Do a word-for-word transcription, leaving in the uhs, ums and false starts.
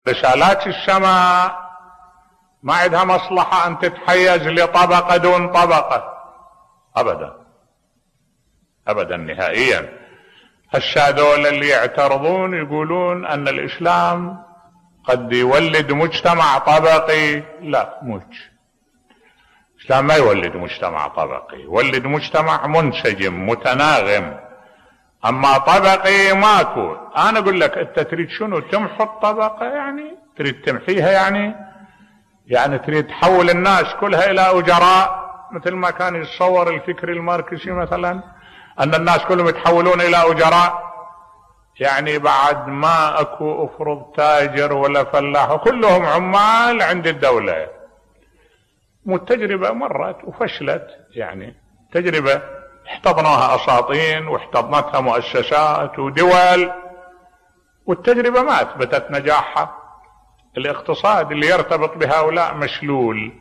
رسالات السماء ما عندها مصلحة أن تتحيز لطبقة دون طبقة أبدا أبدا نهائيا. هالشاذول اللي يعترضون يقولون أن الإسلام قد يولد مجتمع طبقي، لا، مش الإسلام ما يولد مجتمع طبقي، يولد مجتمع منسجم متناغم. أما طبقي ماكو. أنا أقول لك أنت تريد شنو؟ تمحو الطبقة، يعني تريد تمحيها، يعني يعني تريد تحول الناس كلها إلى أجراء، مثل ما كان يتصور الفكر الماركسي مثلا أن الناس كلهم يتحولون إلى أجراء، يعني بعد ما أكو أفرض تاجر ولا فلاح، كلهم عمال عند الدولة. والتجربة مرت وفشلت، يعني تجربة احتضنوها أساطين واحتضنتها مؤسسات ودول، والتجربة ما أثبتت نجاحها. الاقتصاد اللي يرتبط بهؤلاء مشلول،